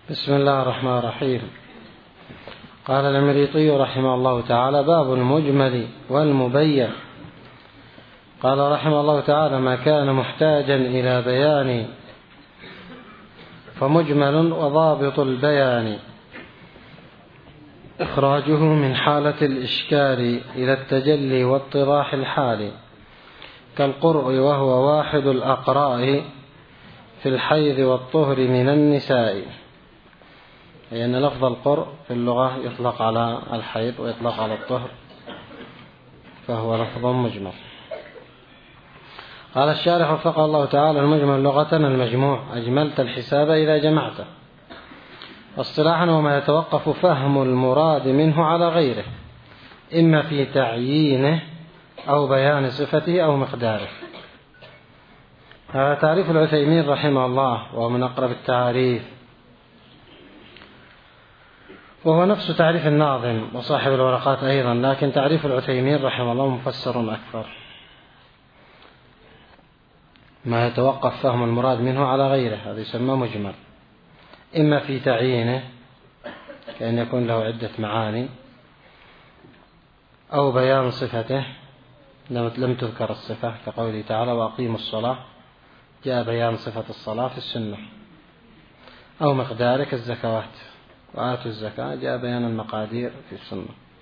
بسم الله الرحمن الرحيم. قال العمريطي رحمه الله تعالى: باب المجمل والمبين. قال رحمه الله تعالى: ما كان محتاجا إلى بيان فمجمل، وضابط البيان إخراجه من حالة الإشكال إلى التجلي واتضاح الحال، كالقرء وهو واحد الأقراء في الحيض والطهر من النساء. لأن لفظ القرء في اللغة يطلق على الحيض ويطلق على الطهر، فهو لفظ مجمل. قال الشارح وفقه الله تعالى: المجمل لغة المجموع، أجملت الحساب إذا جمعته. واصطلاحا: وما يتوقف فهم المراد منه على غيره، إما في تعيينه أو بيان صفته أو مقداره. هذا تعريف العثيمين رحمه الله، ومن أقرب التعاريف، وهو نفس تعريف الناظم وصاحب الورقات أيضا، لكن تعريف العثيمين رحمه الله مفسر أكثر. ما يتوقف فهم المراد منه على غيره، هذا يسمى مجمل، إما في تعيينه كأن يكون له عدة معاني، أو بيان صفته لم تذكر الصفة، كقوله تعالى: وأقيموا الصلاة، جاء بيان صفة الصلاة في السنة. أو مقداره كالزكوات، وآتوا الزكاة، جاء بيان المقادير في السنة.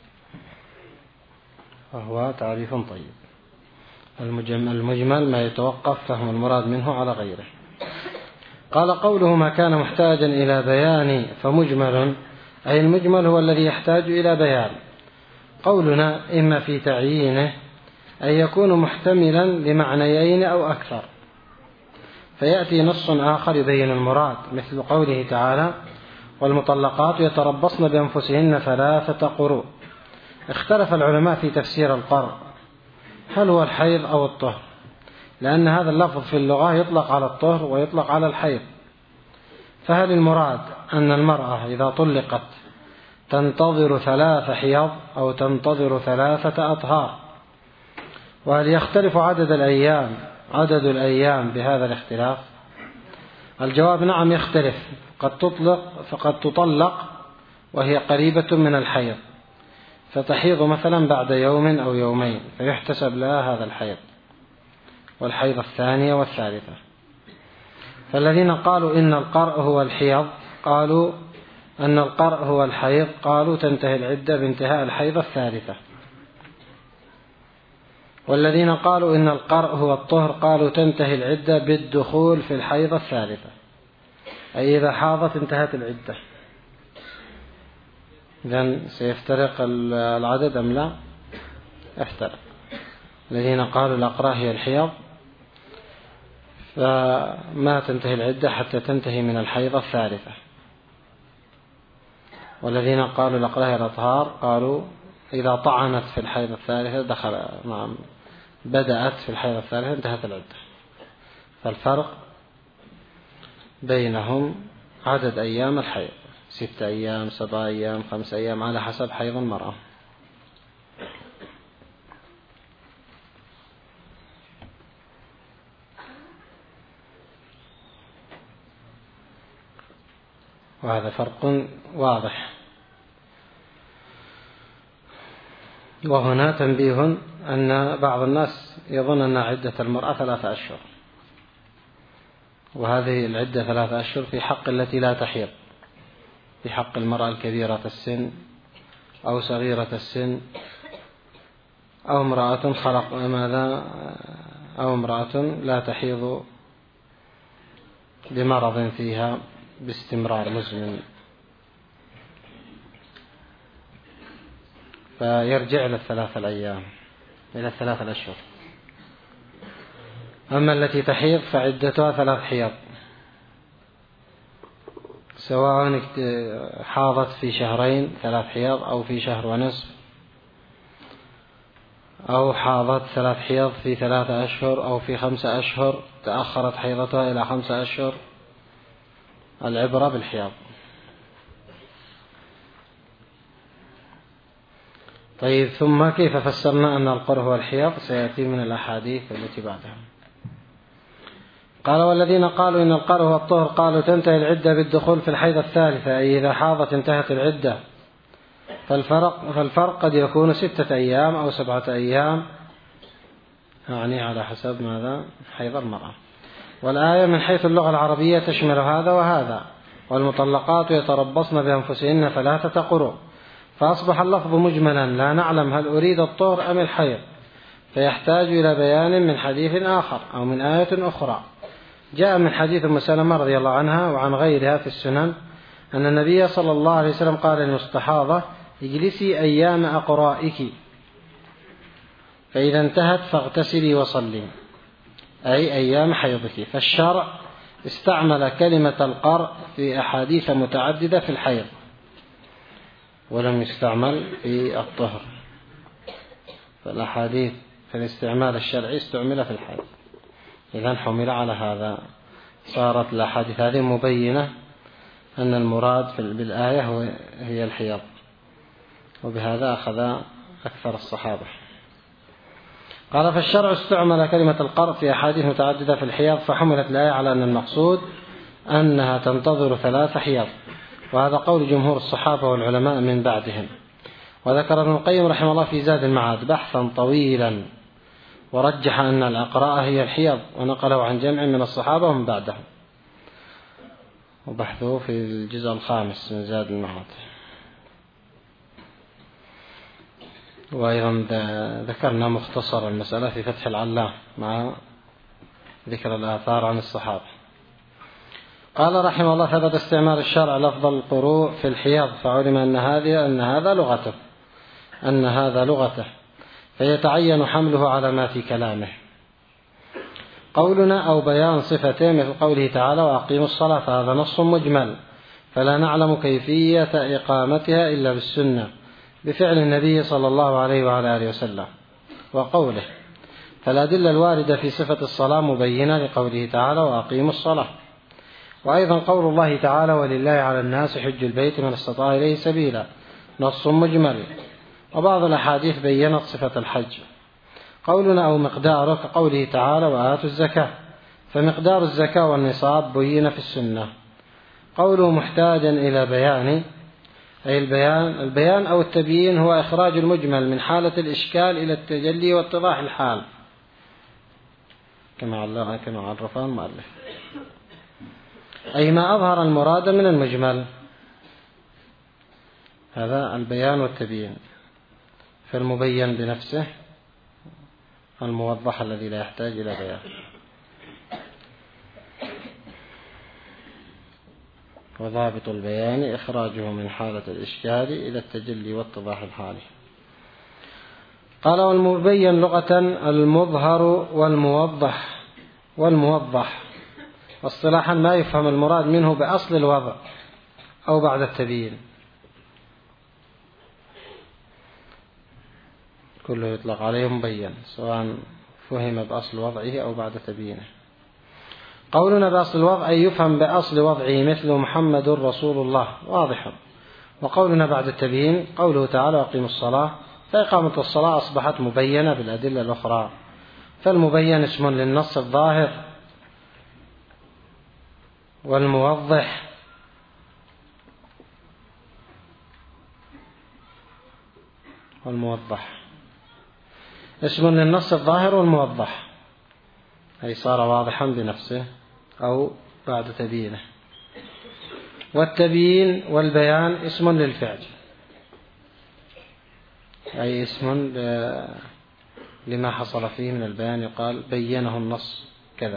وهو تعريف طيب. المجمل ما يتوقف فهم المراد منه على غيره. قال: قوله ما كان محتاجا إلى بيان فمجمل، أي المجمل هو الذي يحتاج إلى بيان. قولنا إما في تعيينه، أي يكون محتملا لمعنيين أو أكثر، فيأتي نص آخر يبين المراد، مثل قوله تعالى: والمطلقات يتربصن بأنفسهن 3 قروء. اختلف العلماء في تفسير القرء، هل هو الحيض أو الطهر، لأن هذا اللفظ في اللغة يطلق على الطهر ويطلق على الحيض. فهل المراد أن المرأة إذا طلقت تنتظر 3 حيض أو تنتظر 3 أطهار؟ وهل يختلف عدد الأيام بهذا الاختلاف؟ الجواب: نعم يختلف. فقد تطلق وهي قريبة من الحيض، فتحيض مثلا بعد يوم أو يومين، فيحتسب لها هذا الحيض والحيض الثانية والثالثة. فالذين قالوا إن القرء هو الحيض قالوا أن القرء هو الحيض، قالوا تنتهي العدة بانتهاء الحيض الثالثة. والذين قالوا إن القرء هو الطهر قالوا تنتهي العدة بالدخول في الحيض الثالثة، أي إذا حاضت انتهت العدة. إذن سيفترق العدد أم لا؟ يفترق. الذين قالوا الأقراء هي الحيض فما تنتهي العدة حتى تنتهي من الحيض الثالثة. والذين قالوا الأقراء هي الأطهار قالوا إذا طعنت في الحيض الثالثة بدأت في الحيض الثالثة انتهت العدة. فالفرق بينهم عدد أيام الحيض، 6 أيام، 7 أيام، 5 أيام، على حسب حيض المرأة. وهذا فرق واضح. وهنا تنبيه أن بعض الناس يظن أن عدة المرأة 3 أشهر، وهذه العدة 3 أشهر في حق التي لا تحيض، في حق المرأة الكبيرة السن أو صغيرة السن، أو امرأة لا تحيض بمرض فيها باستمرار مزمن، فيرجع إلى 3 أيام، إلى 3 أشهر. أما التي تحيض فعدتها 3 حيض، سواء حاضت في 2 شهر 3 حيض، أو في 1 شهر ونصف، أو حاضت 3 حيض في 3 أشهر، أو في 5 أشهر تأخرت حيضتها إلى 5 أشهر. العبرة بالحيض. طيب، ثم كيف فسرنا أن القرء هو الحيض؟ سيأتي من الأحاديث التي بعدها. قال والذين قالوا إن القرء هو الطهر قالوا تنتهي العدة بالدخول في الحيض الثالثة، أي إذا حاضت انتهت العدة. فالفرق قد يكون 6 أيام أو 7 أيام، يعني على حسب ماذا حيض المرأة. والآية من حيث اللغة العربية تشمل هذا وهذا، والمطلقات يتربصن بأنفسهن 3 قروء، فأصبح اللفظ مجملا لا نعلم هل أريد الطهر أم الحيض، فيحتاج إلى بيان من حديث آخر أو من آية أخرى. جاء من حديث أم سلمة رضي الله عنها وعن غيرها في السنن أن النبي صلى الله عليه وسلم قال للمستحاضة اجلسي أيام أقرائك، فإذا انتهت فاغتسلي وصلي، أي أيام حيضك. فالشرع استعمل كلمة القرء في أحاديث متعددة في الحيض، ولم يستعمل في الطهر. فالأحاديث في الاستعمال الشرعي استعمل في الحيض، إذن حمل على هذا. صارت الأحاديث هذه مبينة أن المراد بالآية هي الحيض، وبهذا أخذ أكثر الصحابة. قال فالشرع استعمل كلمة القرء في أحاديث متعددة في الحيض، فحملت الآية على أن المقصود أنها تنتظر 3 حيض، وهذا قول جمهور الصحابة والعلماء من بعدهم. وذكر ابن القيم رحمه الله في زاد المعاد بحثا طويلا، ورجح أن الأقراء هي الحيض، ونقله عن جمع من الصحابة ومن بعدهم، وبحثه في الجزء 5 من زاد المعاد. وأيضا ذكرنا مختصر المسألة في فتح العلام مع ذكر الآثار عن الصحابة. قال رحمه الله ثبت استعمال الشرع لفظ القروء في الحيض، فعلم أن هذا لغته، فيتعين حمله على ما في كلامه. قولنا أو بيان صفته مثل قوله تعالى وأقيموا الصلاة، فهذا نص مجمل، فلا نعلم كيفية إقامتها إلا بالسنة بفعل النبي صلى الله عليه وعلى آله وسلم وقوله. فالأدلة الواردة في صفة الصلاة مبينة لقوله تعالى وأقيموا الصلاة. وأيضا قول الله تعالى ولله على الناس حج البيت من استطاع إليه سبيلا، نص مجمل. وبعض الأحاديث بيّنت صفة الحج. قولنا أو مقداره كقوله تعالى وآتوا الزكاة، فمقدار الزكاة والنصاب بين في السنة. قوله محتاجا إلى بيان، أي البيان أو التبيين هو إخراج المجمل من حالة الإشكال إلى التجلي واتضاح الحال، كما عرفه المؤلف، أي ما أظهر المراد من المجمل، هذا البيان والتبيين. فالمبين بنفسه الموضح الذي لا يحتاج إلى بيان. وضابط البيان إخراجه من حالة الإشكال إلى التجلي واتضاح الحال. قال والمبين لغة المظهر والموضح، واصطلاحا ما يفهم المراد منه بأصل الوضع أو بعد التبيين، كله يطلق عليه مبين سواء فهم بأصل وضعه أو بعد تبيينه. قولنا بأصل الوضع أي يفهم بأصل وضعه مثل محمد رسول الله، واضح. وقولنا بعد التبيين قوله تعالى وأقيموا الصلاة، فإقامة الصلاة أصبحت مبينة بالأدلة الأخرى. فالمبين اسم للنص الظاهر، والموضح اسم للنص الظاهر والموضح، أي صار واضحا بنفسه أو بعد تبيينه. والتبيين والبيان اسم للفعل، أي اسم لما حصل فيه من البيان، يقال بينه النص كذا.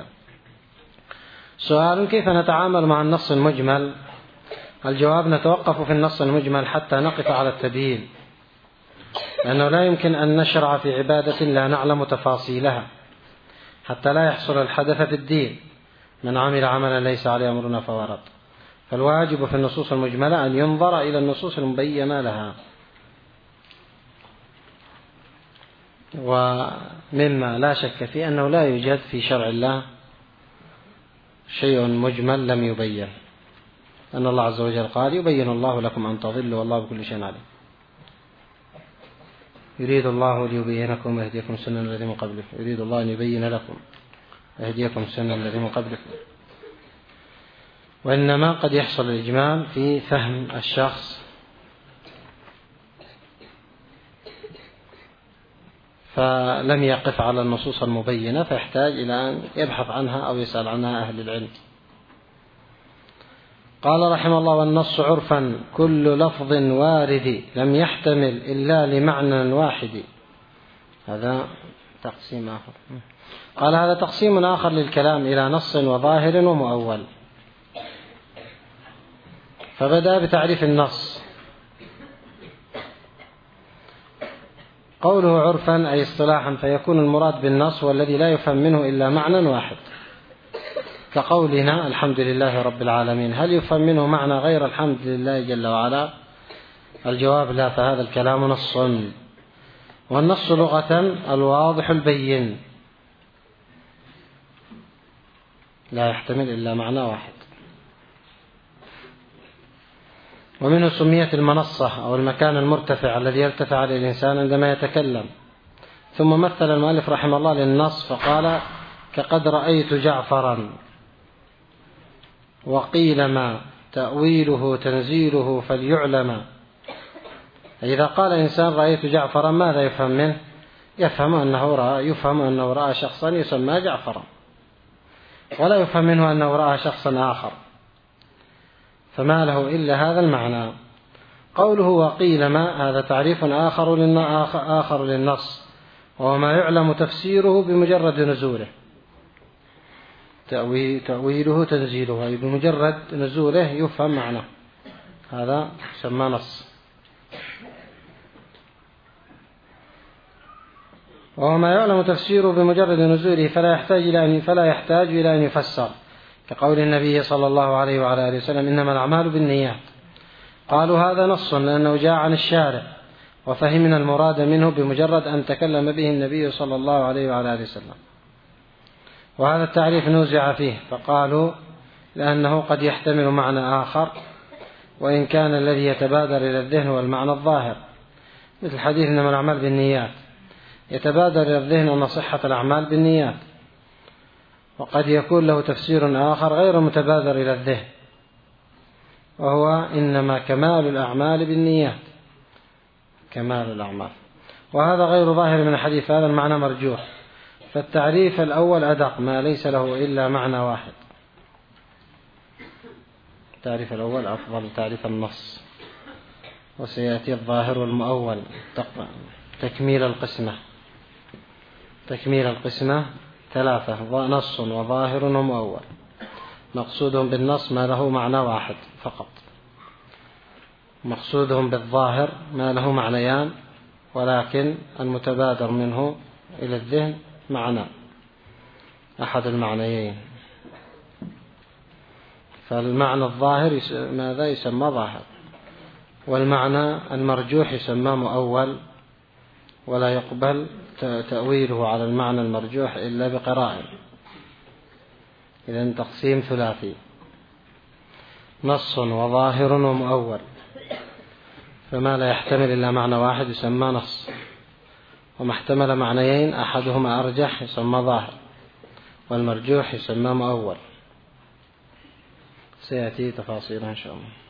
سؤال: كيف نتعامل مع النص المجمل؟ الجواب: نتوقف في النص المجمل حتى نقف على التبيين، لأنه لا يمكن أن نشرع في عبادة لا نعلم تفاصيلها حتى لا يحصل الحدث في الدين، من عمل عملا ليس عليه أمرنا فهو رد. فالواجب في النصوص المجملة أن ينظر إلى النصوص المبينة لها. ومما لا شك فيه أنه لا يوجد في شرع الله شيء مجمل لم يبين، أن الله عز وجل قال يبين الله لكم أن تضلوا والله بكل شيء عليم. يريد الله ليبينكم ويهديكم سنن الذين من قبلكم، يريد الله أن يبين لكم. يهديكم سنة الذين من قبلكم. وإنما قد يحصل الإجمال في فهم الشخص فلم يقف على النصوص المبينة فيحتاج إلى أن يبحث عنها أو يسأل عنها أهل العلم. قال رحمه الله: والنص عرفا كل لفظ وارد لم يحتمل إلا لمعنى واحد. هذا تقسيم آخر. قال: هذا تقسيم آخر للكلام إلى نص وظاهر ومؤول. فبدأ بتعريف النص. قوله عرفا أي اصطلاحا، فيكون المراد بالنص والذي لا يفهم منه إلا معنى واحد، كقولنا الحمد لله رب العالمين. هل يفهم منه معنى غير الحمد لله جل وعلا؟ الجواب لا، فهذا الكلام نص. والنص لغة الواضح البين لا يحتمل إلا معنى واحد. ومنه سميت المنصة أو المكان المرتفع الذي يرتفع عليه الإنسان عندما يتكلم. ثم مثل المؤلف رحمه الله للنص فقال: كقد رأيت جعفرا. وقيل ما تأويله تنزيله فليعلم. إذا قال إنسان رأيت جعفرا ماذا يفهم منه؟ يفهم أنه رأى شخصا يسمى جعفرا، ولا يفهم منه أنه رأى شخصا آخر، فما له إلا هذا المعنى. قوله وقيل ما هذا تعريف آخر للنص، وهو ما يعلم تفسيره بمجرد نزوله. تأويله تنزيله أي بمجرد نزوله يفهم معناه، هذا يسمى نص. وهو ما يعلم تفسيره بمجرد نزوله فلا يحتاج إلى أن يفسر، كقول النبي صلى الله عليه وعلى آله وسلم: إنما الأعمال بالنيات. قالوا هذا نص لأنه جاء عن الشارع وفهمنا المراد منه بمجرد أن تكلم به النبي صلى الله عليه وعلى آله وسلم. وهذا التعريف نوزع فيه، فقالوا لأنه قد يحتمل معنى آخر، وإن كان الذي يتبادر إلى الذهن هو المعنى الظاهر، مثل حديث إنما الأعمال بالنيات، يتبادر إلى الذهن أن صحة الأعمال بالنيات، وقد يكون له تفسير آخر غير متبادر إلى الذهن، وهو إنما كمال الأعمال بالنيات، كمال الأعمال. وهذا غير ظاهر من الحديث، هذا المعنى مرجوح. فالتعريف الأول أدق، ما ليس له إلا معنى واحد. التعريف الأول أفضل تعريف النص. وسيأتي الظاهر والمؤول تكميل القسمة 3: نص وظاهر ومؤول. مقصودهم بالنص ما له معنى واحد فقط، مقصودهم بالظاهر ما له معنيان، ولكن المتبادر منه إلى الذهن معنى أحد المعنيين. فالمعنى الظاهر ماذا يسمى ظاهر، والمعنى المرجوح يسمى مؤول، ولا يقبل تأويله على المعنى المرجوح إلا بقراءة. إذن تقسيم ثلاثي: نص وظاهر ومؤول. فما لا يحتمل إلا معنى واحد يسمى نص، وما احتمل معنيين أحدهما أرجح يسمى ظاهر، والمرجوح يسمى مؤول. سيأتي تفاصيل إن شاء الله.